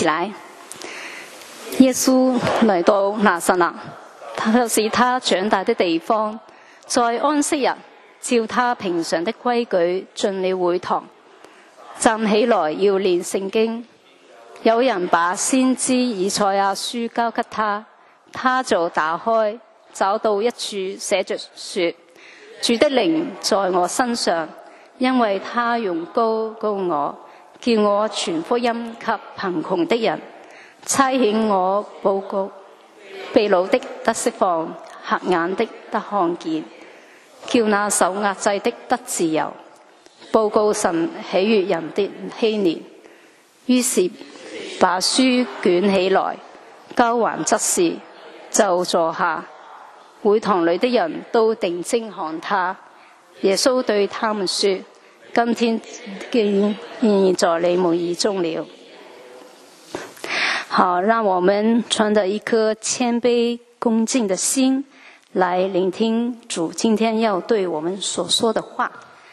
起來。耶穌來到拿撒勒，就是他長大的地方，在安息日，照他平常的規矩進了會堂，站起來要念聖經。有人把先知以賽亞書交給他，他就打開，找到一處寫着說：主的靈在我身上，因為他用膏膏我，叫我傳福音給貧窮的人，差遣我報告被擄的得釋放，瞎眼的得看見，叫那受壓制的得自由，報告神喜悅人的禧年。於是把書捲起來，交還執事，就坐下。會堂裏的人都定睛看他。耶穌對他們說：今天竟然在你們耳中了。好，讓我們存着一顆謙卑恭敬的心，來聆聽主今天要對我們所說的話。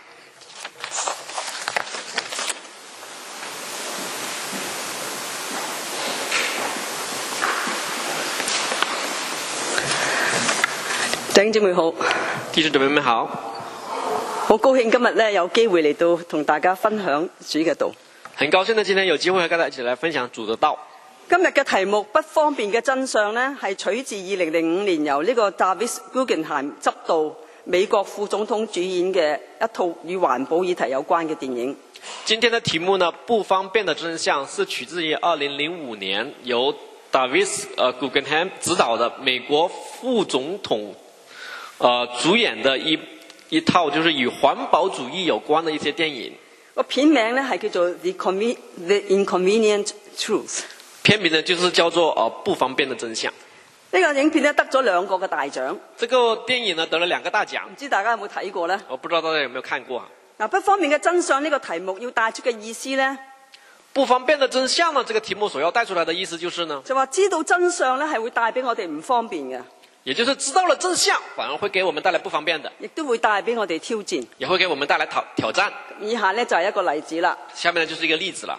弟兄姊妹好， 弟兄姊妹們好， 好高興今日咧有機會嚟到同大家分享主嘅道。 很高興呢，今天有機會和大家一起來分享主的道。 今日嘅題目不方便嘅真相呢，係取自2005年由呢個 David Guggenheim 執導美國副總統主演嘅一套與環保議題有關嘅電影。 今天的題目呢，不方便的真相，是取自於2005年由 David Guggenheim 執導的美國副總統主演的一套就是與環保主義有關的一些電影。 個片名呢係叫做 The Inconvenient Truth。 片名呢就是叫做不方便的真相。 呢個影片呢得咗2個嘅大獎。 這個電影呢得了2個大獎。 唔知大家有冇睇過呢？ 我不知道大家有沒有看過。 嗱，不方便嘅真相呢個題目要帶出嘅意思呢？ 不方便的真相呢，這個題目所要帶出來的意思就是呢， 就話知道真相呢係會帶俾我哋唔方便嘅。 也就是知道了真相，反而會給我們帶來不方便的， 亦都會帶俾我哋挑戰， 也會給我們帶來挑戰。 以下呢就係一個例子啦。 下面呢就是一個例子啦。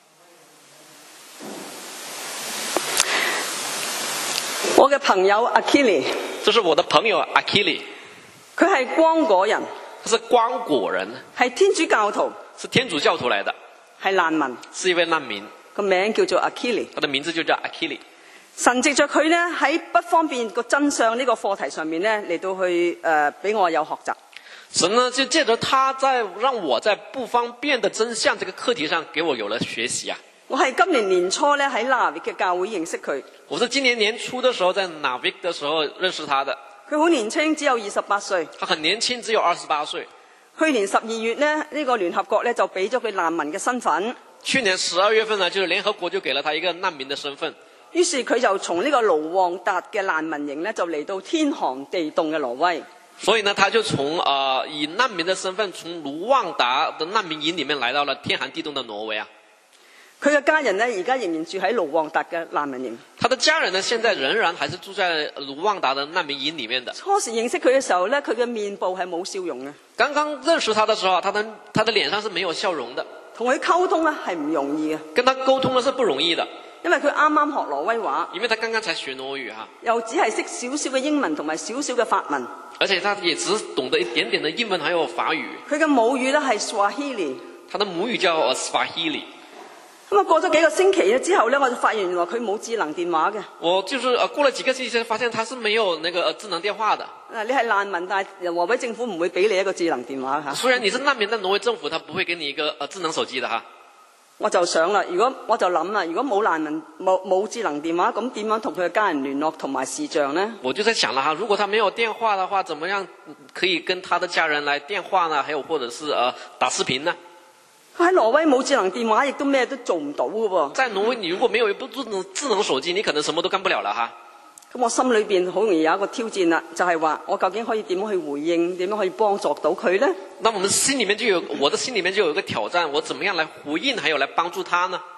我嘅朋友阿 Kili， 這是我的朋友阿 Kili， 佢係剛果人， 他是剛果人， 係天主教徒， 是天主教徒來的， 係難民， 是一位難民， 個名叫做阿 Kili， 他的名字就叫阿 Kili。 神藉着佢呢喺不方便個真相呢個課題上面呢嚟到去俾我有學習。 神呢就借着他讓我在不方便的真相這個課題上給我有了學習啊。 我係今年年初呢喺納維嘅教會認識佢。 我是今年年初的時候在納維的時候認識他的。 佢好年輕，只有28歲。 他很年輕，只有28歲。 去年12月呢，呢個聯合國呢就俾咗佢難民嘅身份。 去年12月份呢，就是聯合國就給了他一個難民的身份。 於是佢就從呢個盧旺達嘅難民營呢，就嚟到天寒地凍嘅挪威。 所以呢，他就以難民的身份從盧旺達的難民營裡面來到了天寒地凍的挪威啊。 佢嘅家人呢，而家仍然住喺盧旺達嘅難民營。他的家人呢，現在仍然還是住在盧旺達的難民營裡面的。 初時認識佢嘅時候呢，佢嘅面部係冇笑容嘅。 剛剛認識他的時候，他的臉上是沒有笑容的。 同佢溝通呢係唔容易嘅。 跟他溝通呢是不容易的。 因為佢啱啱學挪威話， 因為他剛剛才學挪語哈， 又只係識少少嘅英文同埋少少嘅法文， 而且他也只懂得一點點的英文還有法語。 佢嘅母語呢係 Swahili， 他的母語叫 Swahili。 咁啊過咗幾個星期之後呢，我就發現原來佢冇智能電話嘅。 我就是過了幾個星期才發現他是沒有那個智能電話的。 你係難民，但係挪威政府唔會俾你一個智能電話嚇。 雖然你是難民，但挪威政府他不會給你一個智能手機的哈。 我就想啦，我就諗啦，如果冇難民冇智能電話，咁點樣同佢嘅家人聯絡同埋視像呢？ 我就在想了哈，如果他沒有電話的話，怎麼樣可以跟他的家人來電話呢？還有或者是打視頻呢？ 喺挪威冇智能電話，亦都咩都做唔到嘅喎。 在挪威，你如果沒有一部智能手機，你可能什麼都幹不了了哈。 咁我心裏邊好容易有一個挑戰啦，就係話我究竟可以點樣去回應，點樣可以幫助到佢呢？ 那我的心裡面就有一個挑戰，我怎麼樣來回應，還有來幫助他呢？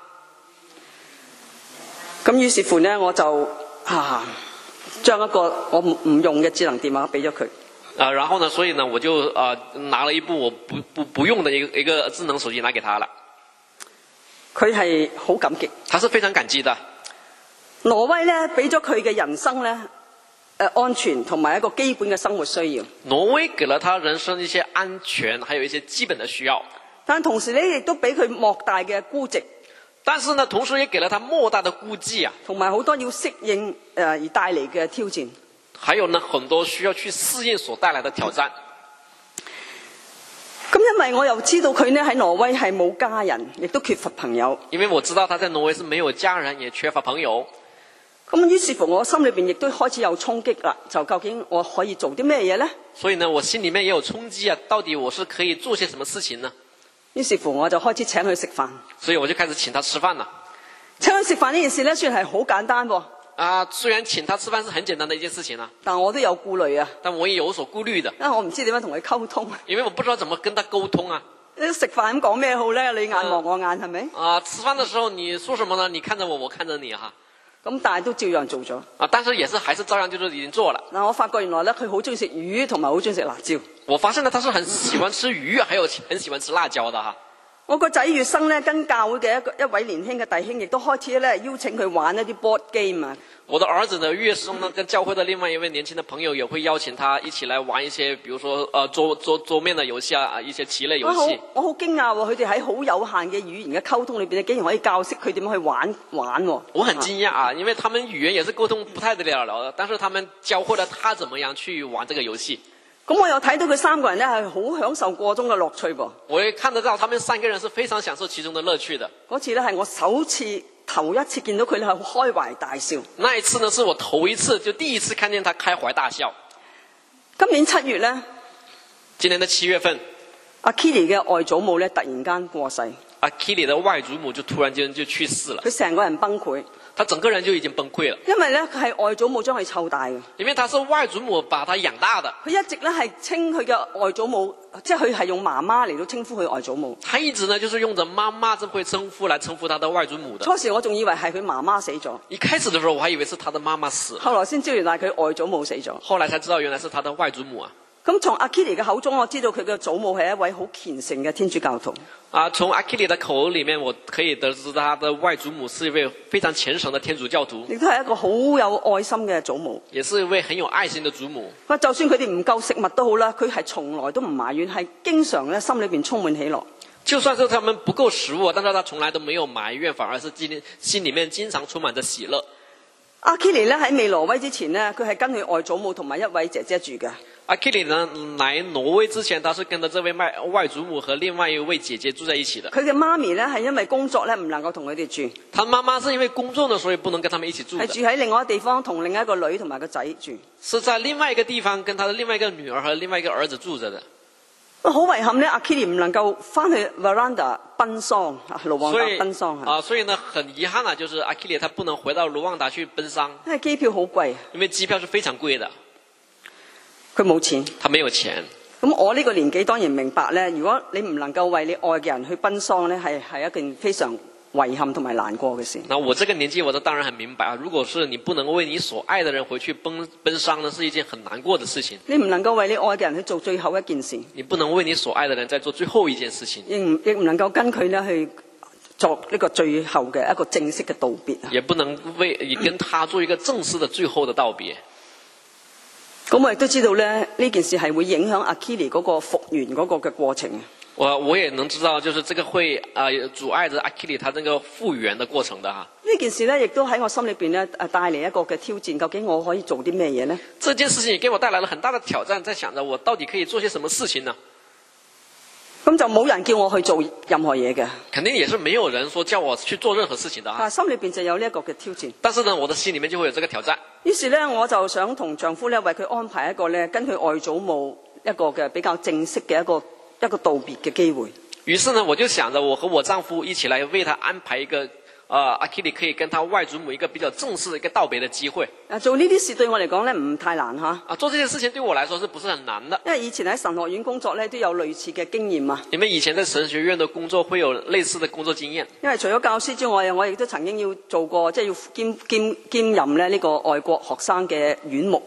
咁於是乎呢，我就將一個我唔用嘅智能電話俾咗佢。 然後呢，所以呢，我就拿了一部我不用的一個智能手機拿給他了。 佢係好感激。 他是非常感激的。 挪威咧俾咗佢嘅人生咧安全同埋一個基本嘅生活需要。 挪威給了他人生一些安全，還有一些基本的需要。 但同時咧亦都俾佢莫大嘅孤寂。 但是呢，同時也給了他莫大的孤寂啊， 同埋好多要適應而帶嚟嘅挑戰。 還有呢，很多需要去適應所帶來的挑戰。 咁因為我又知道佢呢喺挪威係冇家人，亦都缺乏朋友。 因為我知道他在挪威是沒有家人，也缺乏朋友。 咁於是乎我心裏邊亦都開始有衝擊啦，就究竟我可以做啲咩嘢呢？ 所以呢，我心裏面也有衝擊啊，到底我是可以做些什麼事情呢？ 於是乎我就開始請佢食飯。 所以我就開始請他吃飯了。 請佢食飯呢件事呢，雖然係好簡單喎。 雖然請他吃飯是很簡單的一件事情啊， 但我都有顧慮啊。 但我也有所顧慮的。 因為我唔知點樣同佢溝通。 因為我不知道怎麼跟他溝通啊。 你食飯咁講咩好呢？你眼望我眼係咪？ 吃飯的時候你說什麼呢？你看着我，我看着你哈。 咁但係都照樣做咗。 但是還是照樣就是已經做了。 我發覺原來呢，佢好中意食魚，同埋好中意食辣椒。 我發現呢，他是很喜歡吃魚，還有很喜歡吃辣椒的哈。 我個仔月生呢，跟教會嘅一位年輕嘅弟兄，亦都開始咧邀請佢玩一啲 board game 啊。 我的兒子呢，月生呢，跟教會的另外一位年輕的朋友也會邀請他一起來玩一些，比如說桌面的遊戲啊，一些棋類遊戲。 我好驚訝喎，佢哋喺好有限嘅語言嘅溝通裏邊，竟然可以教識佢點樣去玩喎。 我很驚訝啊，因為他們語言也是溝通不太得了的，但是他們教會了他怎麼樣去玩這個遊戲。 咁我又睇到佢三個人咧係好享受個中嘅樂趣噃。 我也看得到他們三個人是非常享受其中的樂趣的。 嗰次咧係我頭一次見到佢咧係開懷大笑。 那一次呢，是我頭一次就第一次看見他開懷大笑。 今年7月咧， 今年的7月份， 阿 Kili 嘅外祖母咧突然間過世。 阿 Kili 的外祖母就突然間就去世了。 佢成個人崩潰。 他整個人就已經崩潰了。 因為咧佢係外祖母將佢湊大嘅。 因為他是外祖母把他養大的。 佢一直咧係稱佢嘅外祖母，即係佢係用媽媽嚟到稱呼佢外祖母。 他一直呢就是用着媽媽這會稱呼來稱呼他的外祖母的。 初時我仲以為係佢媽媽死咗。 一開始的時候我還以為是他的媽媽死。 後來先知原來佢外祖母死咗。 後來才知道原來是他的外祖母啊。 咁從阿 Kili 嘅口中，我知道佢嘅祖母係一位好虔誠嘅天主教徒。 從阿 Kili 的口裡面，我可以得知他的外祖母是一位非常虔誠的天主教徒， 亦都係一個好有愛心嘅祖母， 也是一位很有愛心的祖母。 就算佢哋唔夠食物都好啦，佢係從來都唔埋怨，係經常咧心裏邊充滿喜樂。 就算是他們不夠食物，但是他從來都沒有埋怨，反而是心裡面經常充滿着喜樂。 阿 Kili 咧喺未挪威之前呢，佢係跟佢外祖母同埋一位姐姐住嘅。 阿 Kili 呢來挪威之前，他是跟着這位外祖母和另外一位姐姐住在一起的。 佢嘅媽咪呢係因為工作咧唔能夠同佢哋住。 他媽媽是因為工作呢，所以不能跟他們一起住的。 係住喺另外一個地方，同另一個女同埋個仔住。 是在另外一個地方跟他的另外一個女兒和另外一個兒子住着的。 好遺憾呢，阿 Kili 唔能夠翻去 Veranda 奔喪，盧旺達奔喪。 所以呢，很遺憾啊，就是阿 Kili 他不能回到盧旺達去奔喪。 因為機票好貴。因為機票是非常貴的。 佢冇錢。 他沒有錢。 咁我呢個年紀當然明白咧，如果你唔能夠為你愛嘅人去奔喪咧，係一件非常遺憾同埋難過嘅事。 那我這個年紀，我當然很明白啊。如果是你不能為你所愛的人回去奔喪呢，是一件很難過的事情。 你唔能夠為你愛嘅人去做最後一件事。 你不能為你所愛的人再做最後一件事情。 亦唔能夠跟佢呢去作呢個最後嘅一個正式嘅道別。 也不能跟他做一個正式的最後的道別。 咁我亦都知道咧，呢件事係會影響阿 Kili 嗰個復原嗰個嘅過程。 我也能知道，就是這個會阻礙着阿 Kili 他這個復原的過程的哈。 呢件事咧，亦都喺我心裏邊咧帶嚟一個嘅挑戰。究竟我可以做啲咩嘢呢？ 這件事情也給我帶來了很大的挑戰，在想着我到底可以做些什麼事情呢？ 咁就冇人叫我去做任何嘢嘅。 肯定也是沒有人說叫我去做任何事情的哈。 心裏邊就有呢一個嘅挑戰。 但是呢，我的心裏面就會有這個挑戰。 於是咧，我就想同丈夫咧為佢安排一個咧跟佢外祖母一個嘅比較正式嘅一個道別嘅機會。於是呢，我就想着我和我丈夫一起來為他安排一個阿 Kili 可以跟他外祖母一個比較正式的一個道別的機會。做呢啲事對我嚟講咧唔太難嚇。做這件事情對我來說是不是很難的？因為以前喺神學院工作咧都有類似嘅經驗啊。因為以前在神學院的工作會有類似的工作經驗。因為除咗教師之外，我亦都曾經要做過即係要兼任咧呢個外國學生嘅院牧啊。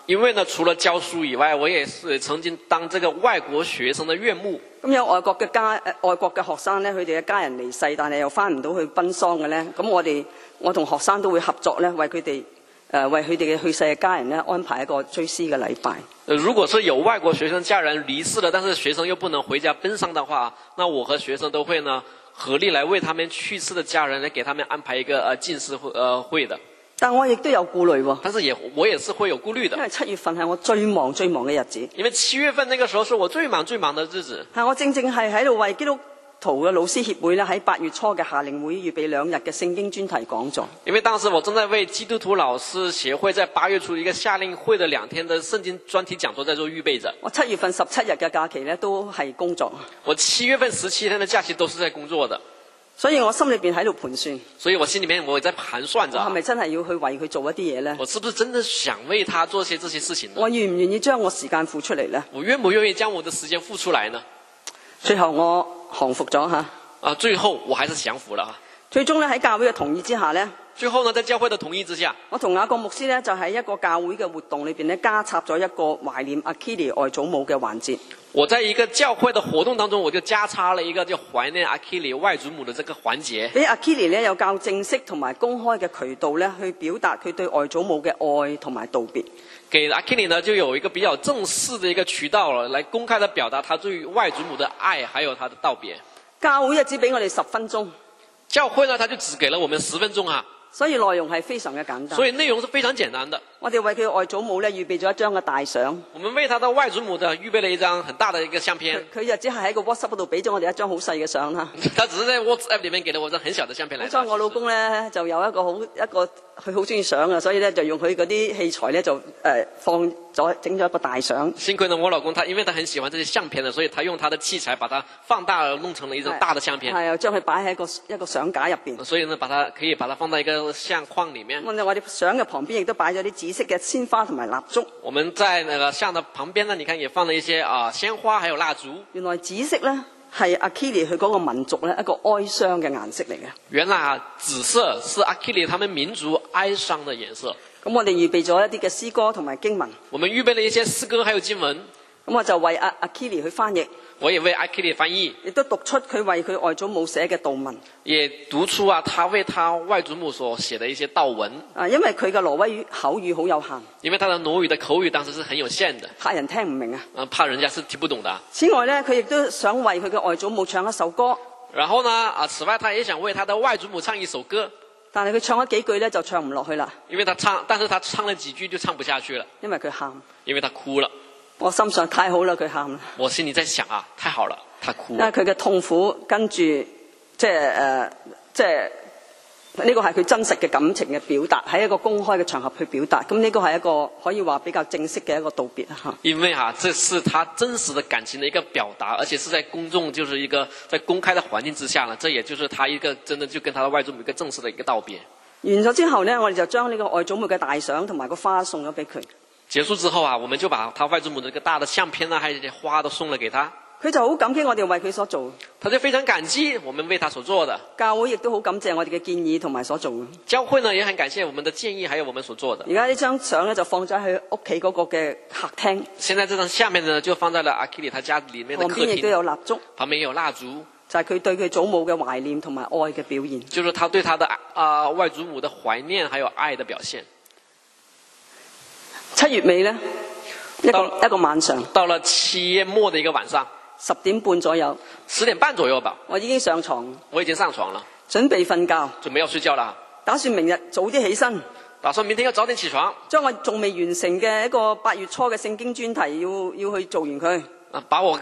因為呢，除了教書以外，我也是曾經當這個外國學生的岳母。 咁有外國嘅學生咧，佢哋嘅家人離世，但係又翻唔到去奔喪嘅咧，咁我同學生都會合作咧，為佢哋嘅去世嘅家人咧安排一個追思嘅禮拜。 如果是有外國學生家人離世了，但是學生又不能回家奔喪的話，那我和學生都會呢合力來為他們去世的家人來給他們安排一個祭祀會的。 但我亦都有顧慮喎， 但是我也是會有顧慮的， 因為7月份係我最忙嘅日子。 因為7月份那個時候是我最忙的日子。 係我正係喺度為基督徒嘅老師協會咧喺8月初嘅夏令會預備2日嘅聖經專題講座。 因為當時我正在為基督徒老師協會在8月初一個夏令會的2天的聖經專題講座在做預備着。 我7月份17日嘅假期咧都係工作。 我7月份17天的假期都是在工作的。 所以我心裏邊喺度盤算， 所以我心裏面我在盤算着， 我係咪真係要去為佢做一啲嘢呢？ 我是不是真的想為他做這些事情呢？ 我願唔願意將我時間付出嚟呢？ 我願不願意將我的時間付出來呢？ 最後我降服咗吓。 最後我還是降服了。 最終咧喺教會嘅同意之下呢， 最後呢在教會的同意之下， 我同雅各牧師呢就喺一個教會嘅活動裏邊咧加插咗一個懷念阿基利外祖母嘅環節。 我在一個教會的活動當中，我就加插了一個叫懷念阿基里外祖母的這個環節。俾阿基里呢有較正式同埋公開嘅渠道呢去表達佢對外祖母嘅愛同埋道別。給阿基里呢就有一個比較正式的一個渠道了，來公開的表達他對外祖母的愛，還有他的道別。教會只俾我哋10分鐘。教會呢，他就只給了我們10分鐘啊。所以內容係非常嘅簡單。所以內容是非常簡單的。我哋為佢外祖母呢預備咗一張嘅大相。我們為他的外祖母的預備了一張很大的一個相片。佢就只係喺個 WhatsApp 嗰度俾咗我哋一張好細嘅相啦。他只是在 WhatsApp 裏面給了我一張很小的相片來。所以我老公呢就有一個佢好中意相啊，所以呢就用佢嗰啲器材呢就放咗整咗一個大相。幸虧呢我老公因為他很喜歡這些相片的，所以他用他的器材把它放大了，弄成了一張大的相片。係啊，將佢擺喺一個相架入邊。所以呢可以把它放在一個相框裏面。我哋相嘅旁邊亦都擺咗啲紫色嘅鮮花同埋蠟燭。我們在那個像的旁邊呢，你看也放了一些鮮花，還有蠟燭。原來紫色呢係阿基里佢嗰個民族呢一個哀傷嘅顏色嚟嘅。原來紫色是阿基里他們民族哀傷的顏色。咁我哋預備咗一啲嘅詩歌同埋經文。我們預備了一些詩歌還有經文。咁我就為阿基里去翻譯。我也為阿基里翻譯。亦都讀出佢為佢外祖母寫嘅悼文。也讀出他為他外祖母所寫的一些悼文。因為佢嘅挪威口語好有限。因為他的挪語的口語當時是很有限的。怕人聽唔明啊。怕人家是聽不懂的。此外呢，佢亦都想為佢嘅外祖母唱一首歌。然後呢，此外他也想為他的外祖母唱一首歌。但係佢唱咗幾句呢，就唱唔落去啦。因為但是他唱了幾句就唱不下去了。因為佢喊。因為他哭了。我心想太好啦，佢喊啦。我心裏在想太好了，他哭。因為佢嘅痛苦跟住即係呢個係佢真實嘅感情嘅表達，喺一個公開嘅場合去表達。咁呢個係一個可以話比較正式嘅一個道別啊。因為這是他真實的感情的一個表達，而且是在公眾，就是一個在公開的環境之下呢，這也就是他一個真的就跟他的外祖母一個正式的一個道別。完咗之後呢，我哋就將呢個外祖母嘅大相同埋個花送咗俾佢。結束之後我們就把他外祖母的一個大的相片還有一些花都送了給他。佢就好感激我哋為佢所做。他就非常感激我們為他所做的。教會亦都好感謝我哋嘅建議同埋所做。教會呢也很感謝我們的建議還有我們所做的。而家呢張相呢就放咗喺屋企嗰個嘅客廳。現在這張下面呢就放在了阿基里他家裏面的客廳。旁邊亦都有蠟燭。旁邊也有蠟燭。就係佢對佢祖母嘅懷念同埋愛嘅表現。就是他對他的外祖母的懷念還有愛的表現。7月尾呢，一個晚上，到了7月末的一個晚上，10點半左右，10點半左右吧，我已經上床，我已經上床了，準備瞓覺，準備要睡覺了，打算明日早啲起身，打算明天要早點起床，將我仲未完成嘅一個8月初嘅聖經專題要去做完佢，把我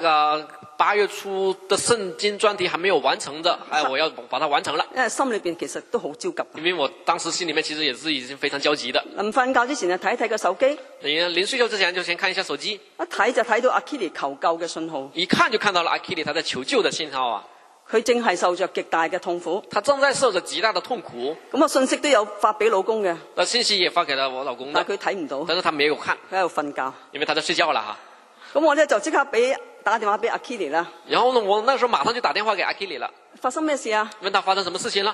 8月初的聖經專題還沒有完成的，我要把它完成了。因為心裏邊其實都好焦急。因為我當時心裏面其實也是已經非常焦急的。臨瞓覺之前就睇一睇個手機。臨睡覺之前就先看一下手機。一睇就睇到阿基里求救嘅信號。一看就看到了阿基里他在求救的信號啊。佢正係受着極大嘅痛苦。他正在受着極大的痛苦。咁我信息都有發俾老公嘅。信息也發給了我老公。但佢睇唔到。但是他沒有看。佢喺度瞓覺。因為他在睡覺啦。咁我呢就即刻打電話俾阿基里啦。然後呢，我那時候馬上就打電話給阿基里了。發生咩事啊？問他發生什麼事情了？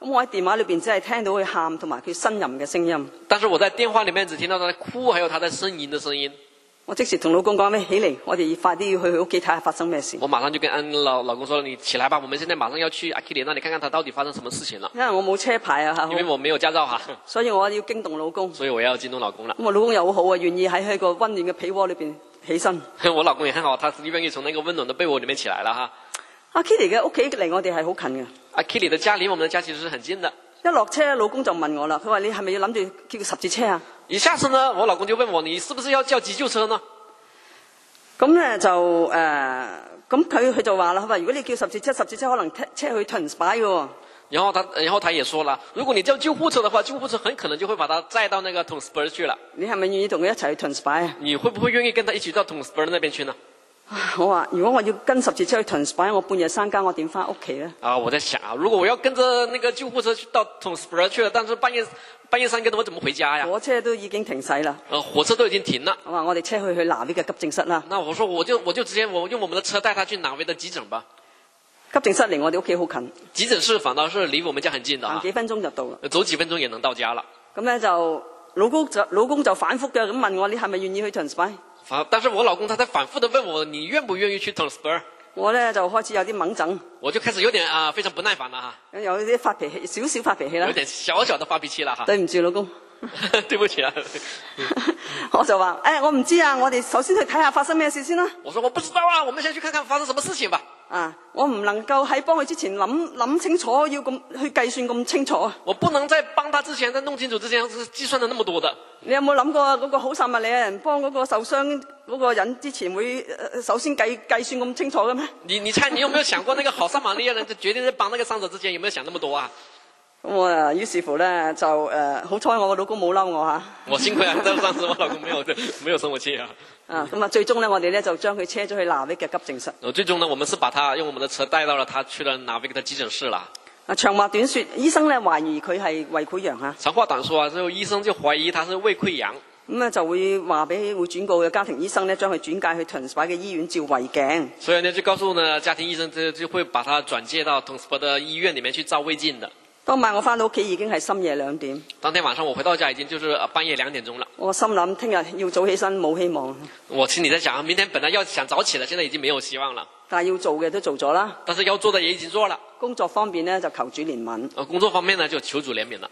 咁我喺電話裏邊只係聽到佢喊同埋佢呻吟嘅聲音。 但是我在電話裡面只聽到他在哭，還有他在呻吟的聲音。 我即時同老公講咩？起嚟，我哋快啲要去佢屋企睇下發生咩事。 我馬上就跟老公說：你起來吧，我們現在馬上要去阿基里那裡看看他到底發生什麼事情了。 因為我冇車牌啊， 因為我沒有駕照哈， 所以我要驚動老公。 所以我要驚動老公了。 咁我老公又好好啊，願意喺個溫暖嘅被窩裏邊起身。 我老公也很好，他願意從那個溫暖的被窩裡面起來了哈。 阿 Kitty 嘅屋企離我哋係好近嘅。 阿 Kitty 的家離我們的家其實是很近的。 一落車，老公就問我啦，佢話你係咪要諗住叫十字車啊？ 一下車呢，我老公就問我：你是不是要叫急救車呢？ 咁咧就咁佢就話啦，佢話如果你叫十字車可能車去 Twins 擺嘅。 然後他也說了，如果你叫救護車的話，救護車很可能就會把他載到那個 Tonsberg 去了。 你係咪願意同佢一齊去 Twins 擺啊？ 你會不會願意跟他一起到 Tonsberg 那邊去呢？ 我話如果我要跟十字車去 Twins 擺，我半夜三更我點翻屋企咧？ 我在想啊，如果我要跟着那個救護車去到 Tonsberg 去了，但是半夜三更我怎麼回家呀？ 火車都已經停駛啦。 火車都已經停了。 我話我哋車去拿威嘅急症室啦。 那我說我就直接用我們的車帶他去拿威的急診吧。 急症室離我哋屋企好近。 急診室反倒是離我們家很近的啊， 行幾分鐘就到啦。 走幾分鐘也能到家了。 咁咧就老公就反覆嘅咁問我，你係咪願意去 Twins 擺？但是我老公他在反覆的問我，你願不願意去 Tonsberg？ 我咧就開始有啲猛整， 我就開始有點非常不耐煩了哈， 有啲發脾氣，少少發脾氣啦， 有點小小的發脾氣了哈。 對唔住老公， 對不起啊。 我就話我唔知啊，我哋首先去睇下發生咩事先啦。 我說我不知道啊，我們先去看看發生什麼事情吧。 我唔能夠喺幫佢之前諗清楚，要咁去計算咁清楚啊。 我不能在幫他之前，在弄清楚之前是計算的那麼多的。 你有冇諗過嗰個好撒瑪利亞人幫嗰個受傷嗰個人之前會首先計算咁清楚嘅咩？ 你猜你有沒有想過那個好撒瑪利亞人決定在幫那個傷者之前有沒有想那麼多啊？ 咁我於是乎咧就好彩我個老公冇嬲我嚇。 我幸虧啊，但係當時我老公沒有生我氣啊。 咁最終咧我哋咧就將佢車咗去拿威嘅急症室。 最終呢，我們是把他用我們的車帶到了他去了拿威的急診室啦。 長話短說，醫生咧懷疑佢係胃潰瘍嚇。 長話短說啊，之後醫生就懷疑他是胃潰瘍。咁就會話俾會轉告嘅家庭醫生咧，將佢轉介去 Tonsberg 嘅醫院照胃鏡。 所以呢，就告訴呢家庭醫生就會把他轉介到 Tonsberg 的醫院裡面去照胃鏡的。 當晚我翻到屋企已經係深夜2點。 當天晚上我回到家已經就是半夜2點鐘了。我心諗聽日要早起身冇希望。 我心裡在想，明天本來要想早起的，現在已經沒有希望了。 但係要做嘅都做咗啦。 但是要做的也已經做了。 工作方面呢就求主憐憫。 工作方面呢就求主憐憫了。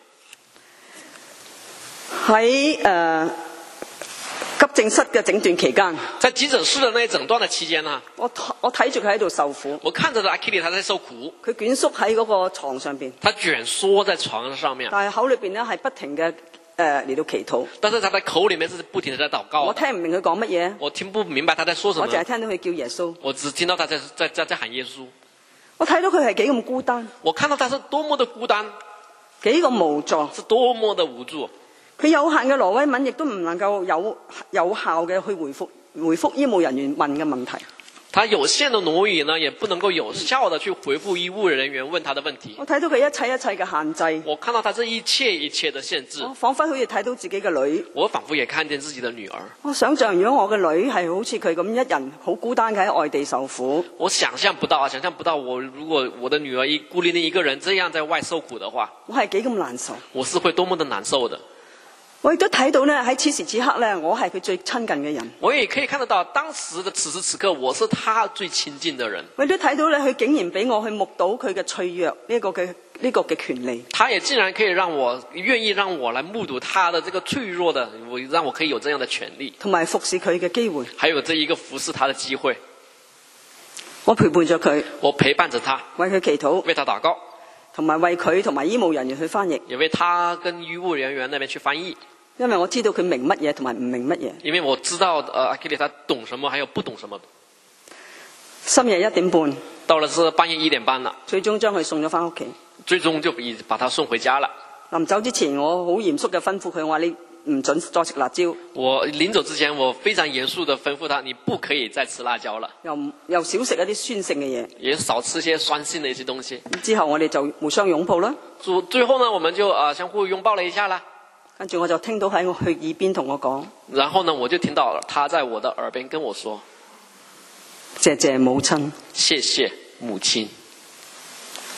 喺急症室嘅整段期間， 在急診室的那整段的期間呢， 我睇住佢喺度受苦。 我看着阿 Kitty 他在受苦。 佢蜷縮喺嗰個床上邊。 他蜷縮在床上面。 但係口裏邊呢係不停嘅嚟到祈禱。 但是他在口裡面是不停地在禱告。 我聽唔明佢講乜嘢。 我聽不明白他在說什麼。 我淨係聽到佢叫耶穌。 我只聽到他在喊耶穌。 我睇到佢係幾咁孤單。 我看到他是多麼的孤單， 幾咁無助， 是多麼的無助。 佢有限嘅挪威文亦都唔能夠有效嘅去回覆醫務人員問嘅問題。 他有限的挪威語呢，也不能夠有效的去回覆醫務人員問他的問題。 我睇到佢一切嘅限制。 我看到他這一切的限制。 我彷彿好似睇到自己嘅女。 我仿佛也看見自己的女兒。 我想象如果我嘅女係好似佢咁一人好孤單嘅喺外地受苦。 我想象不到如果我的女兒孤零零一個人這樣在外受苦的話， 我係幾咁難受。 我是會多麼的難受的。 我亦都睇到呢，喺此時此刻呢，我係佢最親近嘅人。 我也可以看得到，當時的此時此刻，我是他最親近的人。 我亦都睇到呢，佢竟然俾我去目睹佢嘅脆弱呢個嘅權利。 他也竟然可以願意讓我來目睹他的這個脆弱的，讓我可以有這樣的權利， 同埋服侍佢嘅機會， 還有這一個服侍他的機會。 我陪伴着佢， 我陪伴着他， 為佢祈禱， 為他禱告， 同埋為佢同埋醫務人員去翻譯， 也為他跟醫務人員那邊去翻譯。 因為我知道佢明乜嘢同埋唔明乜嘢。 因為我知道阿 Kitty 他懂什麼，還有不懂什麼。 深夜1點半， 到了是半夜1點半了， 最終將佢送咗翻屋企。 最終就把他送回家了。 臨走之前，我好嚴肅嘅吩咐佢，我話你唔准再食辣椒。 我臨走之前，我非常嚴肅的吩咐他，你不可以再吃辣椒了。 又少食一啲酸性嘅嘢， 也少吃些酸性的一些東西。 之後我哋就互相擁抱啦。 最後呢，我們就相互擁抱了一下啦。 跟住我就聽到喺我耳邊同我講， 然後呢，我就聽到他在我的耳邊跟我說：謝謝謝謝母親。 謝謝母親。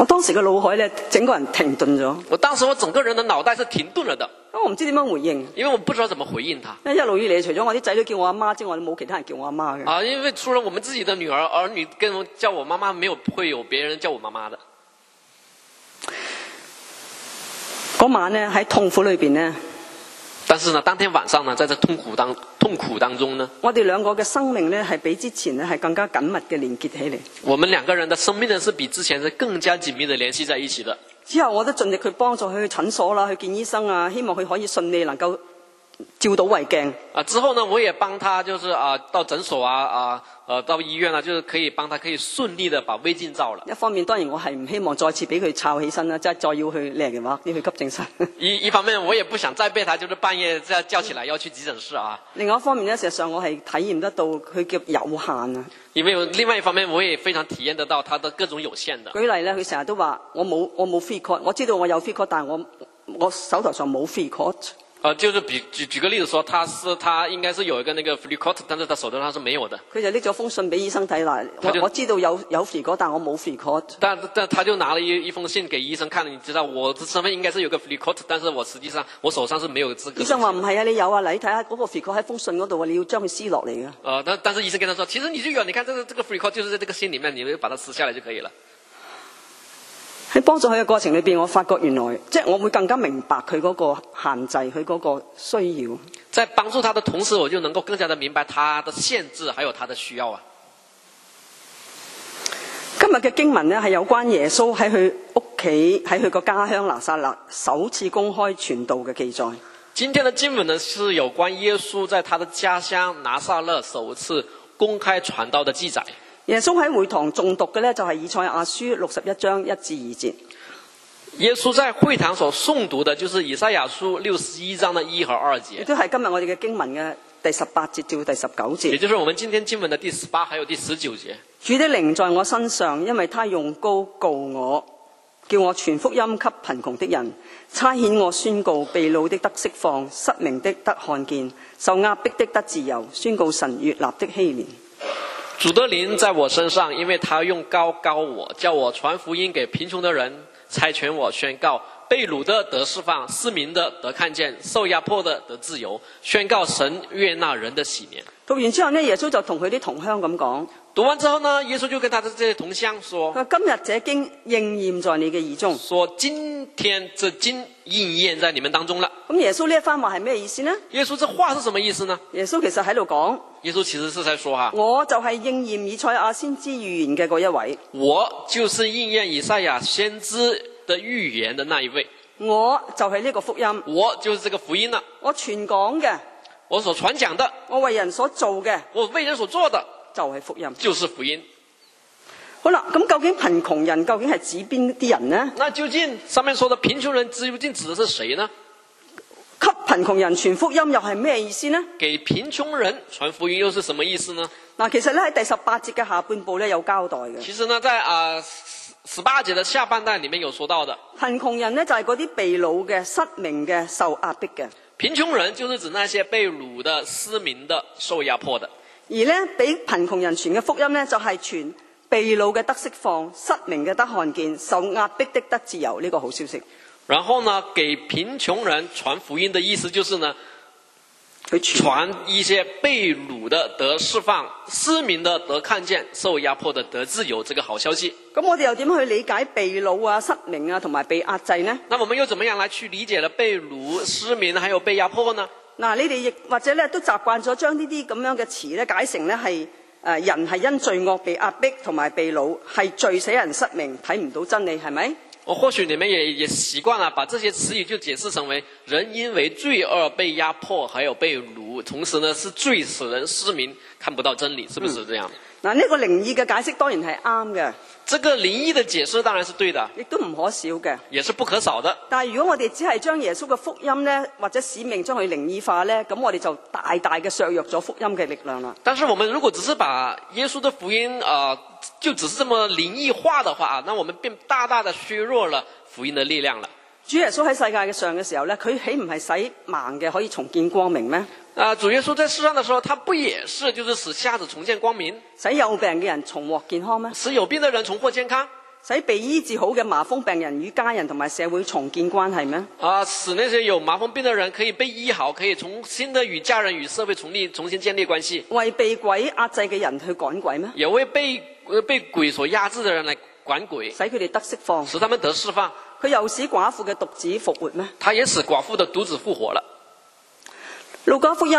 我當時嘅腦海咧，整個人停頓咗。 我當時我整個人的腦袋是停頓了的， 我唔知點樣回應， 因為我不知道怎麼回應他。 因為一路以嚟，除咗我啲仔女叫我阿媽之外，冇其他人叫我阿媽嘅。 啊，因為除了我們自己的兒女跟叫我媽媽，沒有會有別人叫我媽媽的。 嗰晚呢，喺痛苦裏邊呢， 但是呢，當天晚上呢，在這痛苦當中呢， 我哋兩個嘅生命呢，係比之前呢係更加緊密嘅連結起嚟。 我們兩個人的生命呢，是比之前是更加緊密的聯繫在一起的。 之後我都盡力去幫助佢去診所啦，去見醫生啊，希望佢可以順利能夠照到胃鏡。 之後呢，我也幫他就是到診所到醫院就是可以幫他可以順利的把胃鏡照了。 一方面當然我係唔希望再次俾佢抄起身啦，即係再要去嚟嘅話要去急症室。 一方面我也不想再被他就是半夜再叫起來要去急診室啊。 另外一方面呢，事實上我係體驗得到佢嘅有限啊。 因為另外一方面我也非常體驗得到他的各種有限的。 舉例呢，佢成日都話我冇 free code， 我知道我有 free code， 但係我手頭上冇 free code。 就是舉個例子說，他應該是有一個那個 free code， 但是他手頭上是沒有的。 佢就拎咗封信俾醫生睇啦。我知道有 free code， 但我冇 free code。 但他就拿了一封信給醫生看，你知道我的身份應該是有個 free code， 但是我實際上我手上是沒有資格。 醫生話唔係啊，你有啊，你睇下嗰個 free code 喺封信嗰度啊，你要將佢撕落嚟嘅。 但是醫生跟他說，其實你就有，你看這個 free code 就是在這個信裏面，你就把它撕下來就可以了。 喺幫助佢嘅過程裏邊，我發覺原來即係我會更加明白佢嗰個限制，佢嗰個需要。 在幫助他的同時，我就能夠更加的明白他的限制，還有他的需要啊。 今日嘅經文呢，係有關耶穌喺佢屋企喺佢個家鄉拿撒勒首次公開傳道嘅記載。 今天的經文呢，是有關耶穌在他的家鄉拿撒勒首次公開傳道的記載。 耶穌喺會堂誦讀嘅呢，就係以賽亞書61章1至2節。 耶穌在會堂所誦讀的，就是以賽亞書61章的1和2節。 亦都係今日我哋嘅經文嘅第18節至第19節。 也就是我們今天經文的第18還有第19節。 主的靈在我身上，因為他用膏膏我，叫我傳福音給貧窮的人，差遣我宣告被擄的得釋放，失明的得看見，受壓迫的得自由，宣告神悅納的禧年。 主的靈在我身上，因為他用膏膏我，叫我傳福音給貧窮的人，差遣我宣告被擄的得釋放，失明的得看見，受壓迫的得自由，宣告神悅納人的禧年。 讀完之後呢，耶穌就同佢啲同鄉咁講。 讀完之後呢，耶穌就跟他的這些同鄉說： 今日這經應驗在你嘅耳中。 說今天這經應驗在你們當中了。 咁耶穌呢一番話係咩意思呢？ 耶穌這話是什麼意思呢？ 耶穌其實喺度講， 耶穌其實是在說我就係應驗以賽亞先知預言嘅嗰一位。 我就是應驗以賽亞先知的預言的那一位。 我就係呢個福音。 我就是這個福音了。 我傳講嘅， 我所傳講的， 我為人所做嘅， 我為人所做的， 就係福音， 就是福音。 好啦，咁究竟貧窮人究竟係指邊啲人呢？ 那究竟上面說的貧窮人究竟指的是誰呢？ 給貧窮人傳福音又係咩意思呢？ 給貧窮人傳福音又是什麼意思呢？ 嗱，其實咧喺第18節嘅下半部咧有交代嘅。 其實呢，在18節的下半段裏面有說到的。 貧窮人呢，就係嗰啲被擄嘅、失明嘅、受壓迫嘅。 貧窮人就是指那些被擄的、失明的、受壓迫的。 而呢，俾貧窮人傳嘅福音呢，就係傳被擄嘅得釋放，失明嘅得看見，受壓迫的得自由，呢個好消息。 然後呢，給貧窮人傳福音的意思就是呢，傳一些被擄的得釋放，失明的得看見，受壓迫的得自由，這個好消息。 咁我哋又點去理解被擄啊、失明啊同埋被壓制呢？ 那我們又怎麼樣來去理解了被擄、失明還有被壓迫呢？ 嗱，你哋亦或者咧都習慣咗將呢啲咁樣嘅詞咧解成咧係人係因罪惡被壓迫同埋被擄，係罪使人失明，睇唔到真理，係咪？ 或許你們也習慣了把這些詞語就解釋成為人因為罪惡被壓迫，還有被擄，同時呢是罪使人失明，看不到真理，是不是這樣？ 嗱，呢個靈意嘅解釋當然係啱嘅。 這個靈意的解釋當然是對的， 亦都唔可少嘅， 也是不可少的。 但係如果我哋只係將耶穌嘅福音呢，或者使命將佢靈意化呢，咁我哋就大大嘅削弱咗福音嘅力量啦。 但是我們如果只是把耶穌的福音就只是這麼靈意化的話，那我們便大大的削弱了福音的力量了。 主耶穌喺世界嘅上嘅時候呢，佢豈唔係使盲嘅可以重見光明咩？ 主耶穌在世上的時候，他不也是就是使瞎子重見光明， 使有病嘅人重獲健康咩？ 使有病的人重獲健康， 使被醫治好嘅麻風病人與家人同埋社會重建關係咩？ 使那些有麻風病的人可以被醫好，可以重新的與家人與社會重新建立關係。 為被鬼壓制嘅人去趕鬼咩？ 也為被鬼所壓制的人來趕鬼， 使佢哋得釋放， 使他們得釋放。 佢又使寡婦嘅獨子復活咩？ 他也使寡婦的獨子復活了。 路加福音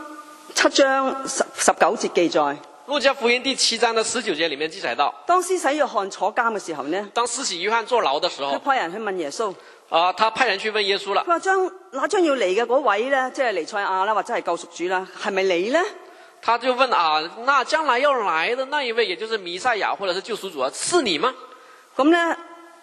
7章19節記載， 路加福音第7章的19節裡面記載到， 當施洗約翰坐監嘅時候呢， 當施洗約翰坐牢的時佢候， 派人去問耶穌， 他派人去問耶穌了佢。話那將要嚟嘅嗰位呢，即係彌賽亞啦，或者係救贖主啦，係咪你呢？ 他就問那將來要來的那一位，也就是彌賽亞或者是救贖主是你嗎？ 咁呢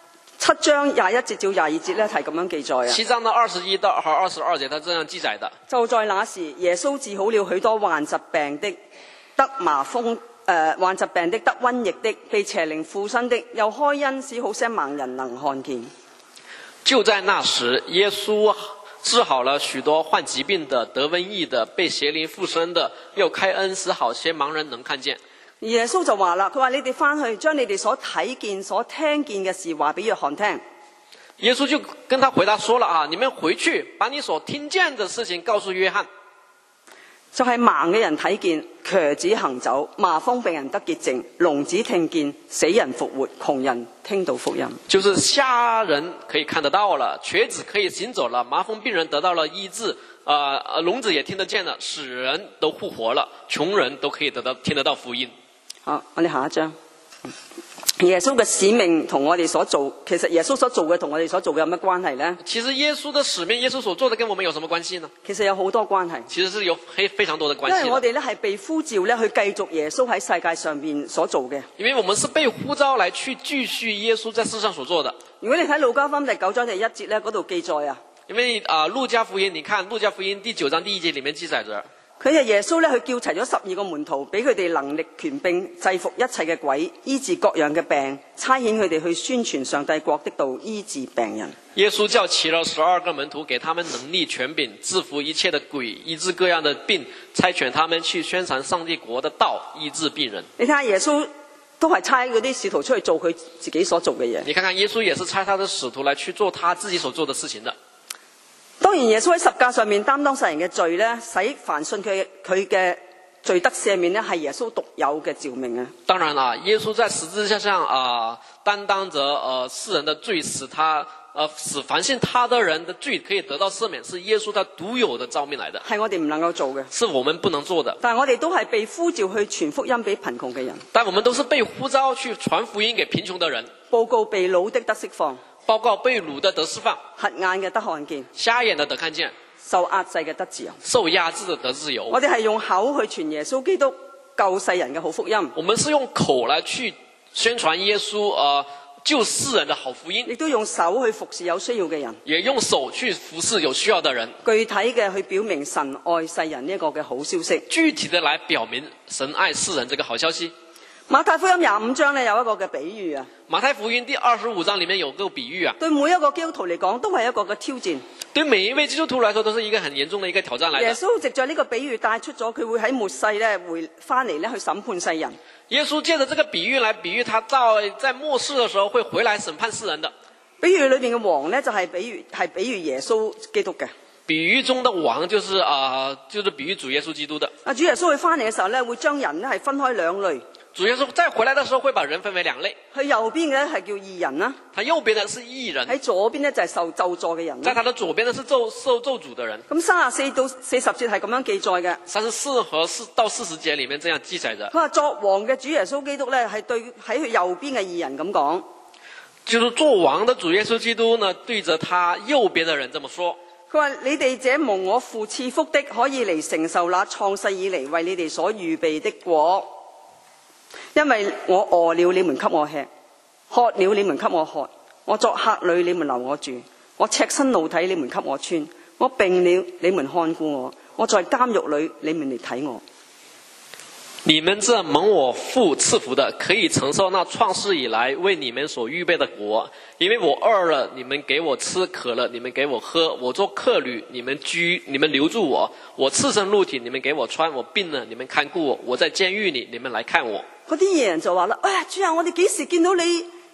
7章21節至22節呢係咁樣記載啊。 7章的21到22節，他這樣記載的。 就在那時，耶穌治好了許多患疾病的、得麻風、患疾病的、得瘟疫的、被邪靈附身的，又開恩使好些盲人能看見。 就在那時，耶穌治好了許多患疾病的、得瘟疫的、被邪靈附身的，又開恩使好些盲人能看見。 耶穌就話啦，佢話你哋翻去將你哋所睇見、所聽見嘅事話俾約翰聽。 耶穌就跟他回答說了你們回去把你所聽見的事情告訴約翰。 就係盲嘅人睇見，瘸子行走，麻風病人得潔淨，聾子聽見，死人復活，窮人聽到福音。 就是瞎人可以看得到了，瘸子可以行走了，麻風病人得到了醫治，聾子也聽得見了，死人都復活了，窮人都可以聽得到福音。 好，我哋下一章。耶穌嘅使命同我哋所做，其實耶穌所做嘅同我哋所做嘅有乜關係呢？ 其實耶穌的使命，耶穌所做的跟我們有什麼關係呢？ 其實有好多關係。 其實是有非常多的關係的。 因為我哋咧係被呼召咧去繼續耶穌喺世界上面所做嘅。 因為我們是被呼召來去繼續耶穌在世上所做的。 如果你睇路加福音第9章第1節咧，嗰度記載啊。 因為路加福音，你看路加福音第9章第1節裡面記載着。 佢係耶穌咧，佢叫齊咗12個門徒，俾佢哋能力權柄制服一切嘅鬼，醫治各樣嘅病，差遣佢哋去宣傳上帝國的道，醫治病人。 耶穌叫齊了12個門徒，給他們能力權柄，制服一切的鬼，醫治各樣的病，差遣他們去宣傳上帝國的道，醫治病人。 你睇下耶穌都係差嗰啲使徒出去做佢自己所做嘅嘢。 你看看耶穌也是差他的使徒來去做他自己所做的事情的。 當然耶穌喺十架上面擔當世人嘅罪咧，使凡信佢嘅罪得赦免咧，係耶穌獨有嘅召命啊。 當然啦，耶穌在十字架上擔當着世人的罪，使凡信他的人的罪可以得到赦免，是耶穌他獨有的召命來的， 係我哋唔能夠做嘅， 是我們不能做的。 但係我哋都係被呼召去傳福音俾貧窮嘅人， 但我們都是被呼召去傳福音給貧窮的人， 報告被擄的得釋放， 報告被擄的得釋放， 瞎眼嘅得看見， 瞎眼的得看見， 受壓制嘅得自由， 受壓制的得自由。 我哋係用口去傳耶穌基督救世人嘅好福音， 我們是用口來去宣傳耶穌救世人的好福音， 亦都用手去服侍有需要嘅人， 也用手去服侍有需要的人， 具體嘅去表明神愛世人呢個嘅好消息， 具體的來表明神愛世人這個好消息。 馬太福音25章咧有一個嘅比喻啊， 馬太福音第25章裡面有個比喻啊， 對每一個基督徒嚟講都係一個嘅挑戰。 對每一位基督徒來說都是一個很嚴重的一個挑戰來的。 耶穌藉着呢個比喻帶出咗佢會喺末世咧回翻嚟咧去審判世人。 耶穌借着這個比喻來比喻他在末世的時候會回來審判世人的。 比喻裏面嘅王咧就係比喻耶穌基督嘅。 比喻中的王就是比喻主耶穌基督的。 主耶穌會翻嚟嘅時候咧，會將人咧係分開兩類。 主耶穌再回來的時候會把人分為兩類。 佢右邊嘅係叫義人啦， 他右邊的是義人， 喺左邊咧就係受咒詛嘅人。 在他的左邊的是受咒詛的人。 咁34到40節係咁樣記載嘅。 34和4到40節裡面這樣記載着。 佢話作王嘅主耶穌基督咧係對喺佢右邊嘅義人咁講， 就是做王的主耶穌基督呢，對着他右邊的人這麼說。 佢話你哋這蒙我父賜福的，可以嚟承受那創世以嚟為你哋所預備的國。因為我餓了，你們給我吃；渴了，你們給我喝；我作客旅，你們留我住；我赤身露體，你們給我穿；我病了，你們看顧我；我在監獄裏，你們嚟睇我。 你們這蒙我父賜福的，可以承受那創世以來為你們所預備的國。因為我餓了，你們給我吃；渴了，你們給我喝；我做客旅，你們留住我；我赤身露體，你們給我穿；我病了，你們看顧我；我在監獄裏，你們來看我。 嗰啲義人就話啦：哎呀，主啊，我哋幾時見到你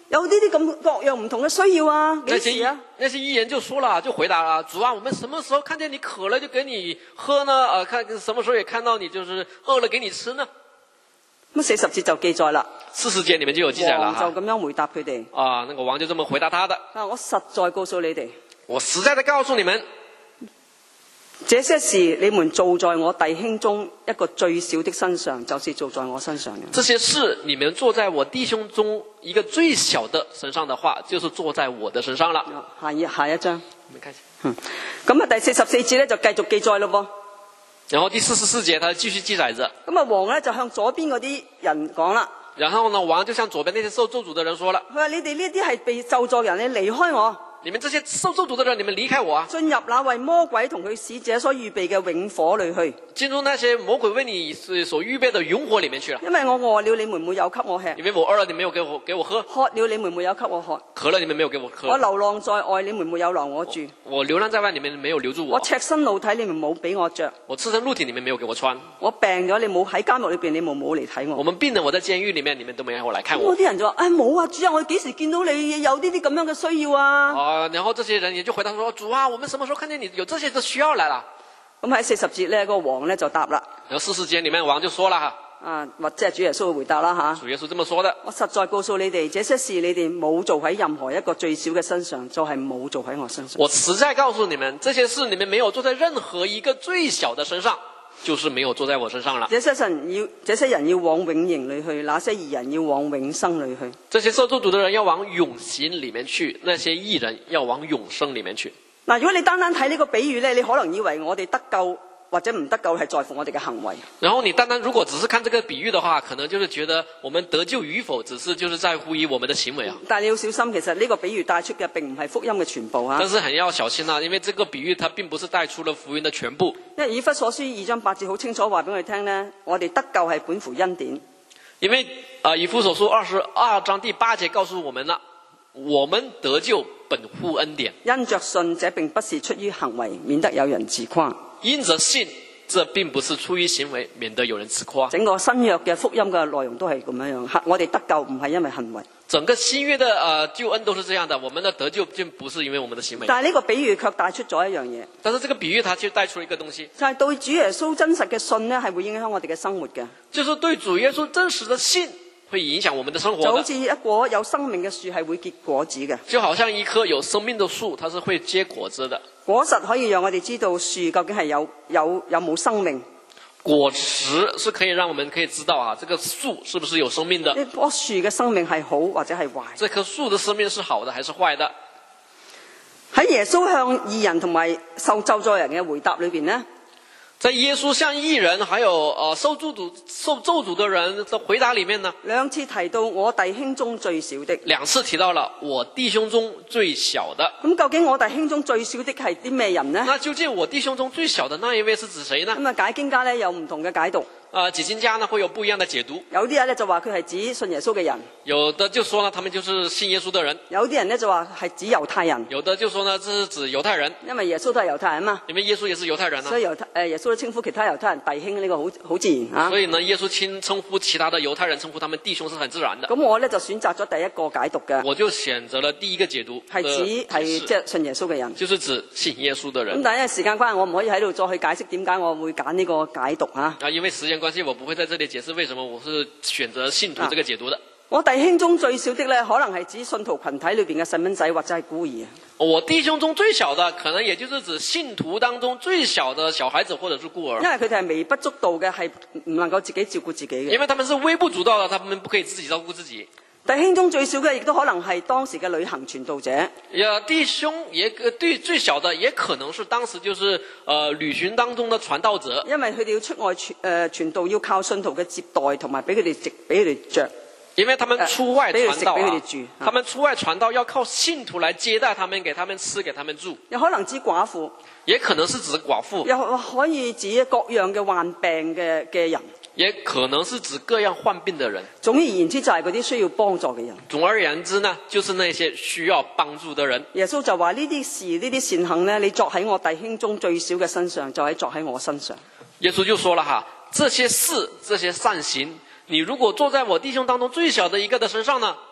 有呢啲咁各樣唔同嘅需要啊？幾時啊？ 那些義人就說了，就回答了，主啊，我們什麼時候看見你渴了就給你喝呢？看什麼時候也看到你就是餓了給你吃呢？ 咁40節就記載啦。 40節裏面就有記載了王就咁樣回答佢哋。 那個王就這麼回答他的。 我實在告訴你哋， 我實在的告訴你們， 這些事你們做在我弟兄中一個最小的身上，就是做在我身上嘅。 這些事你們做在我弟兄中一個最小的身上的話，就是做在我的身上了。 下一章。 我們看一下。 咁第44節咧就繼續記載咯噃。 然後第44節他繼續記載着。 咁王咧就向左邊嗰啲人講啦。 然後呢，王就向左邊那些受咒詛的人說了。 佢話：你哋呢啲係被咒詛人，你離開我。 你們這些受咒詛的人，你們離開我啊！ 進入那為魔鬼同佢使者所預備嘅永火裏去。 進入那些魔鬼為你所預備的永火裡面去了。 因為我餓了，你們沒有給我吃； 因為我餓了，你沒有給我喝； 渴了，你們沒有給我喝； 渴了，你們沒有給我喝； 我流浪在外，你們沒有留我住； 我流浪在外，你們沒有留住我； 我赤身露體，你們冇俾我着； 我赤身露體，你們沒有給我穿； 我病咗，你冇喺監獄裏邊，你們冇嚟睇我。 我們病了，我在監獄裡面，你們都沒有來看我。 嗰啲人就話：冇啊，主啊，我幾時見到你有呢啲咁樣嘅需要啊？ 然後這些人也就回答說：主啊，我們什麼時候看見你有這些的需要來了？ 咁喺40節咧，個王咧就答啦。 然後40節裡面王就說了或者係主耶穌嘅回答啦吓。 主耶穌這麼說的： 我實在告訴你哋，這些事你哋冇做喺任何一個最小嘅身上，就係冇做喺我身上。 我實在告訴你們，這些事你們沒有做在任何一個最小的身上，就是沒有做在我身上了。 這些人要往永刑裏去，那些義人要往永生裏去。 這些受咒詛的人要往永刑裡面去，那些義人要往永生裡面去。 嗱，如果你單單睇呢個比喻咧，你可能以為我哋得救或者唔得救係在乎我哋嘅行為。 然後你單單如果只是看這個比喻的話，可能就是覺得我們得救與否，只是就是在乎於我們的行為啊。 但係你要小心，其實呢個比喻帶出嘅並唔係福音嘅全部啊。 但是很要小心啊，因為這個比喻它並不是帶出了福音的全部。 因為以弗所書2章8節好清楚話俾我哋聽咧，我哋得救係本乎恩典。 因為以弗所書22章第8節告訴我們了，我們得救本乎恩典。 因着信，這並不是出於行為，免得有人自誇。因着信，這並不是出於行為，免得有人自誇。 整個新約嘅福音嘅內容都係咁樣，我哋得救唔係因為行為。 整個新約的救恩都是這樣的，我們的得救並不是因為我們的行為。 但係呢個比喻卻帶出咗一樣嘢。 但是這個比喻它卻帶出一個東西， 就係對主耶穌真實嘅信呢，係會影響我哋嘅生活嘅。 就是對主耶穌真實的信會影響我們的生活的。 就好似一棵有生命嘅樹係會結果子嘅。 就好像一棵有生命的樹，它是會結果子的。 果實可以讓我哋知道樹究竟係有冇生命。 果實是可以讓我們可以知道啊，這個樹是不是有生命的？ 呢棵樹嘅生命係好或者係壞？ 這棵樹的生命是好的還是壞的？ 喺耶穌向義人同埋受咒詛人嘅回答裏邊呢， 在耶穌向義人還有受咒詛的人的回答裏面呢 ，2次提到我弟兄中最小的 ，2次提到了我弟兄中最小的。 咁究竟我弟兄中最小的係啲咩人呢？ 那究竟我弟兄中最小的那一位是指誰呢？ 咁解經家呢有唔同嘅解讀。 解經家呢會有不一樣的解讀。 有啲人呢就話佢係指信耶穌嘅人， 有的就說呢，他們就是信耶穌的人。 有啲人呢就話係指猶太人， 有的就說呢，這是指猶太人， 因為耶穌都係猶太人嘛。 因為耶穌也是猶太人啊， 所以耶穌都稱呼其他猶太人弟兄，呢個好自然啊。 所以呢，耶穌稱呼其他的猶太人稱呼他們弟兄是很自然的。 咁我呢就選擇咗第一個解讀嘅， 我就選擇了第一個解讀， 係指即係信耶穌嘅人， 就是指信耶穌的人。 咁但係因為時間關係，我唔可以喺度再去解釋點解我會揀呢個解讀啊。 因為時間關係，我不會在這裡解釋為什麼我是選擇信徒這個解讀的。 我弟兄中最小的呢，可能係指信徒群體裏邊嘅細蚊仔或者係孤兒。 我弟兄中最小的，可能也就是指信徒當中最小的小孩子或者是孤兒。 因為佢哋係微不足道嘅，係唔能夠自己照顧自己嘅。 因為他們是微不足道的，他們不可以自己照顧自己。 弟兄中最小嘅，亦都可能係當時嘅旅行傳道者。 弟兄對最小的，也可能是當時就是旅行當中的傳道者。 因為佢哋要出外傳道，要靠信徒嘅接待同埋俾佢哋食，俾佢哋着。 因為他們出外傳道他們出外傳道要靠信徒來接待他們，給他們吃，給他們住。 有可能指寡婦， 也可能是指寡婦。 又可以指各樣嘅患病嘅人。 也可能是指各樣患病的人。 總而言之就係嗰啲需要幫助嘅人。 總而言之呢，就是那些需要幫助的人。 耶穌就話呢啲事呢啲善行呢，你作喺我弟兄中最小嘅身上，就係作喺我身上。 耶穌就說了哈，這些事這些善行，你如果做在我弟兄當中最小的一個的身上呢，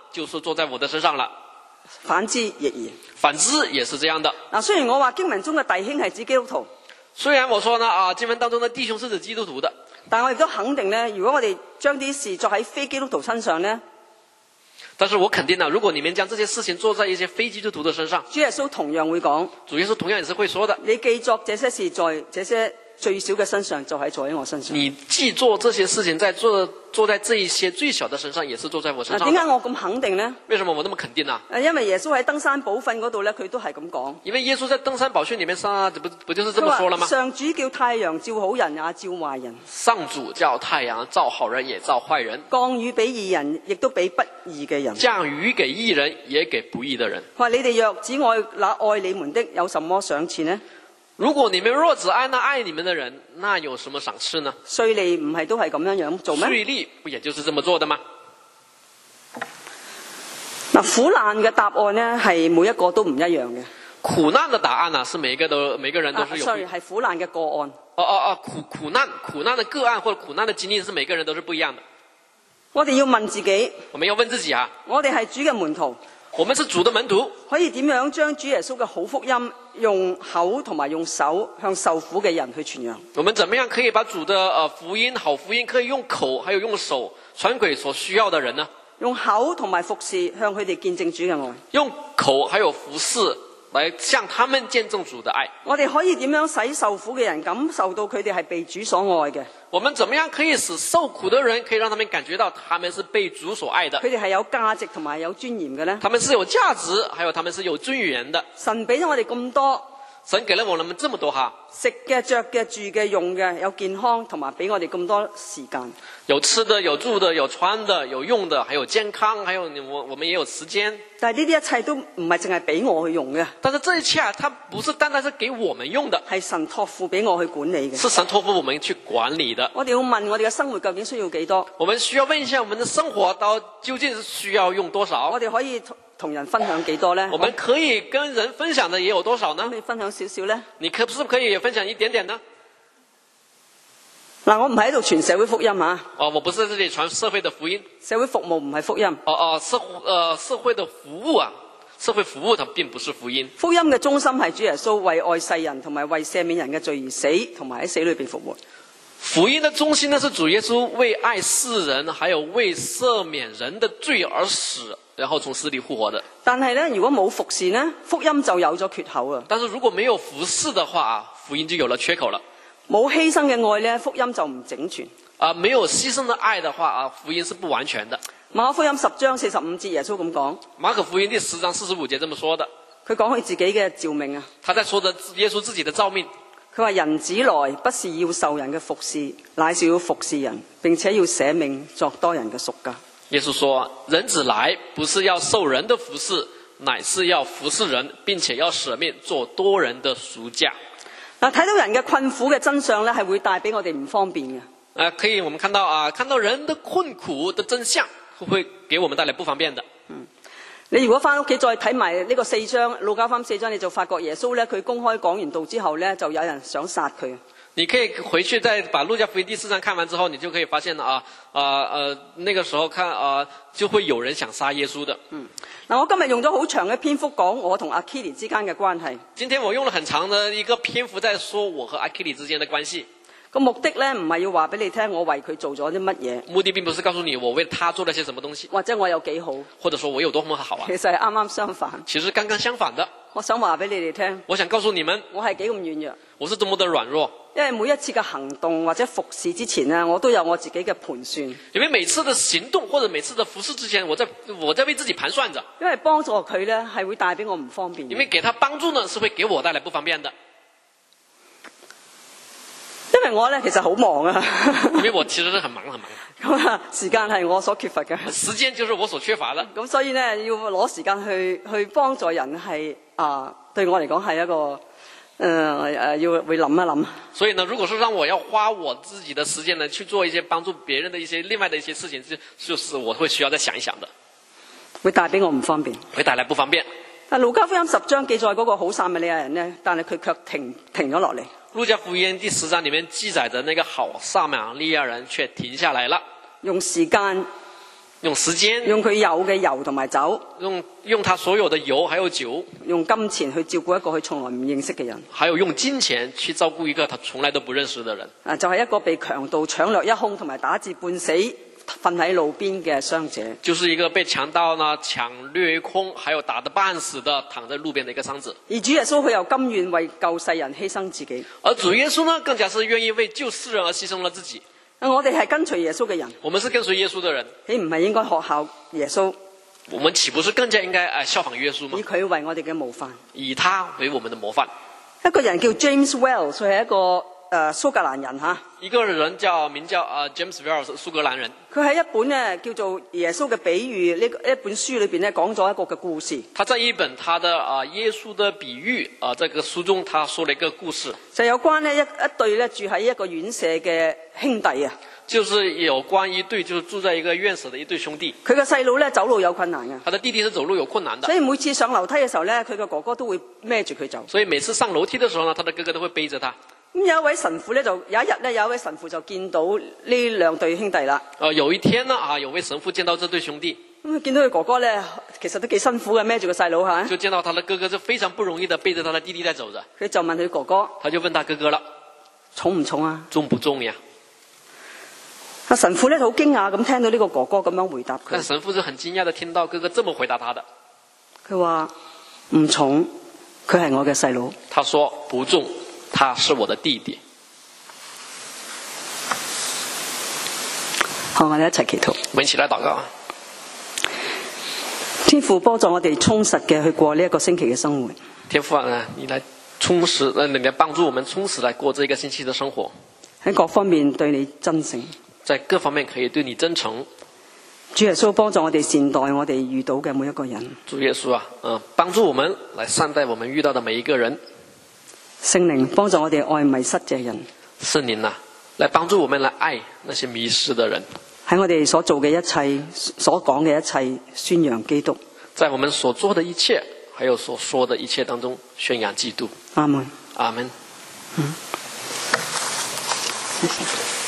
就是坐在我的身上了。 反之亦然。 反之也是這樣的。 雖然我話經文中嘅弟兄係指基督徒， 雖然我說呢經文當中的弟兄是指基督徒的， 但我亦都肯定呢，如果我哋將啲事作喺非基督徒身上呢， 但是我肯定呢，如果你們將這些事情做在一些非基督徒的身上， 主耶穌同樣會講， 主耶穌同樣也是會說的， 你既作這些事在這些最小嘅身上，就係做喺我身上。 你既做這些事情，做在這一些最小的身上，也是做在我身上的。 點解我咁肯定呢？ 為什麼我那麼肯定呢？ 因為耶穌喺登山寶訓嗰度呢，佢都係咁講。 因為耶穌在登山寶訓裡面上，不就是這麼說了嗎？ 上主叫太陽照好人也照壞人。 上主叫太陽照好人也照壞人。 降雨俾義人，亦都俾不義嘅人。 降雨給義人，也給不義的人。 佢話你哋若只愛那愛你們的，有什麼賞賜呢？ 如果你們若只愛那愛你們的人，那有什麼賞賜呢？ 稅吏唔係都係咁樣做咩？ 稅吏不也就是這麼做的嗎？ 苦難嘅答案呢，係每一個都唔一樣嘅。 苦難的答案呢，是每個人都是有。 sorry， 係苦難嘅個案。 苦難的個案或者苦難的經歷是每個人都是不一樣的。 我哋要問自己， 我們要問自己啊， 我哋係主嘅門徒， 我們是主的門徒， 可以點樣將主耶穌嘅好福音用口同埋用手向受苦嘅人去傳揚？ 我們怎麼樣可以把主的福音好福音可以用口還有用手傳給所需要的人呢？ 用口同埋服侍向佢哋見證主嘅愛。 用口還有服侍來向他們見證主的愛。 我哋可以點樣使受苦嘅人感受到佢哋係被主所愛嘅？ 我們怎麼樣可以使受苦的人可以讓他們感覺到他們是被主所愛的？ 佢哋係有價值同埋有尊嚴嘅呢？ 他們是有價值，還有他們是有尊嚴的。 神俾咗我哋咁多。 神給了我們這麼多哈， 食嘅、着嘅、住嘅、用嘅，有健康，同埋俾我哋咁多時間。有吃的，有住的，有穿的，有用的，還有健康，還有我們也有時間。 但係呢啲一切都唔係淨係俾我去用嘅。 但是這一切它不是單單是給我們用的， 係神託付俾我去管理嘅。 是神託付我們去管理的。 我哋要問我哋嘅生活究竟需要幾多？ 我們需要問一下我們的生活到究竟需要用多少？ 我哋可以同人分享幾多呢？ 我們可以跟人分享的也有多少呢？ 你分享少少呢？ 你是不是可以分享一點點呢？ 嗱，我唔係喺度傳社會福音啊。 我不是在這裡傳社會的福音。 社會服務唔係福音。 社會的服務啊，社會服務它並不是福音。 福音嘅中心係主耶穌為愛世人同埋為赦免人嘅罪而死，同埋喺死裏邊復活。 福音的中心呢，是主耶穌為愛世人，還有為赦免人的罪而死，然後從死裡復活的。 但係呢，如果冇服侍呢，福音就有咗缺口啊。 但是如果沒有服侍的話，福音就有了缺口了。 冇犧牲嘅愛呢，福音就唔整全。 沒有犧牲的愛的話，福音是不完全的。 馬可福音10章45節，耶穌咁講。 馬可福音第10章45節這麼說的。 佢講佢自己嘅召命啊。 他在說的耶穌自己的召命。 佢話人子來不是要受人嘅服侍，乃是要服侍人，並且要捨命作多人嘅贖價。 耶穌說，人子來不是要受人的服侍，乃是要服侍人，並且要捨命做多人的贖價。 嗱，睇到人嘅困苦嘅真相咧，係會帶俾我哋唔方便嘅。 可以我們看到人的困苦的真相，會給我們帶來不方便的。 你如果翻屋企再睇埋呢個4章，路加福音4章，你就發覺耶穌咧，佢公開講完道之後咧，就有人想殺佢。 你可以回去再把路加福音第4章看完之後，你就可以發現那個時候看就會有人想殺耶穌的。 嗱，我今日用咗好長嘅篇幅講我同阿基里之間嘅關係。 今天我用了很長的一個篇幅在說我和阿基里之間的關係。 個目的咧，唔係要話俾你聽我為佢做咗啲乜嘢。 目的並不是告訴你我為他做了些什麼東西， 或者我有幾好， 或者說我有多麼好啊。 其實係啱啱相反。 其實剛剛相反的。 我想話俾你哋聽。我想告訴你們，我係幾咁軟弱。我是多麼的軟弱。因為每一次嘅行動或者服侍之前呢，我都有我自己嘅盤算。 因為每次的行動或者每次的服侍之前，我在為自己盤算着。 因為幫助佢呢，係會帶俾我唔方便。 因為給他幫助呢，是會給我帶來不方便的。 因為我呢，其實好忙啊。 因為我其實是很忙。 咁啊，時間係我所缺乏嘅。 時間就是我所缺乏的。 咁所以呢，要攞時間去幫助人係對我嚟講係一個要會諗一諗。所以呢，如果是讓我要花我自己的時間呢，去做一些幫助別人的一些另外的一些事情，就是我會需要再想一想的。會帶俾我唔方便。會帶來不方便。但路加福音10章記載嗰個好撒瑪利亞人呢，但係佢卻停咗落嚟。路加福音第10章裡面記載的那個好撒瑪利亞人卻停下來了，用時間用時間， 用佢有嘅油同埋酒， 用他所有的油還有酒， 用金錢去照顧一個佢從來唔認識嘅人。 還有用金錢去照顧一個他從來都不認識的人。 就係一個被強盜搶掠一空同埋打至半死瞓喺路邊嘅傷者。 就是一個被強盜呢搶掠一空，還有打得半死的躺在路邊的一個傷者。 而主耶穌佢又甘願為救世人犧牲自己。 而主耶穌呢，更加是願意為救世人而犧牲了自己。 我哋係跟隨耶穌嘅人， 我們是跟隨耶穌的人， 豈唔係應該學效耶穌？ 我們豈不是更加應該效仿耶穌嗎？ 以佢為我哋嘅模範， 以他為我們的模範。 一個人叫 James Wells，佢係一個蘇格蘭人嚇。 一個人名叫James Wells， 蘇格蘭人。 佢喺一本呢叫做耶穌嘅比喻呢一本書裏邊呢講咗一個嘅故事。 他在一本他的耶穌的比喻這個書中，他說了一個故事， 就有關呢一對呢住喺一個院舍嘅兄弟啊。 就是有關一對就是住在一個院舍的一對兄弟。 佢個細佬呢走路有困難嘅， 他的弟弟是走路有困難的， 所以每次上樓梯嘅時候呢，佢個哥哥都會孭住佢走。 所以每次上樓梯的時候呢，他的哥哥都會背着他。 咁有一位神父呢，就有一日呢，有一位神父就見到呢兩對兄弟啦。 有一天呢有位神父見到這對兄弟， 咁見到佢哥哥呢，其實都幾辛苦嘅，孭住個細佬嚇。 就見到他的哥哥是非常不容易的背着他的弟弟在走着。 佢就問佢哥哥， 他就問他哥哥了， 重唔重啊？ 重不重呀？ 神父呢好驚訝咁聽到呢個哥哥咁樣回答佢。 但神父是很驚訝的聽到哥哥這麼回答他的。 佢話唔重，佢係我嘅細佬。 他說不重，他是我的弟弟。 好，我哋一齊祈禱。 我們一起來禱告。 天父幫助我哋充實嘅去過呢一個星期嘅生活。 天父啊，你來充實，你來幫助我們充實來過這一個星期的生活。 喺各方面對你真誠， 在各方面可以對你真誠。 主耶穌幫助我哋善待我哋遇到嘅每一個人。 主耶穌啊，幫助我們來善待我們遇到的每一個人。 聖靈幫助我哋愛迷失嘅人。 聖靈啊，來幫助我們來愛那些迷失的人。 喺我哋所做嘅一切、所講嘅一切，宣揚基督。 在我們所做的一切，還有所說的一切當中，宣揚基督。 阿門。 阿門。 謝謝。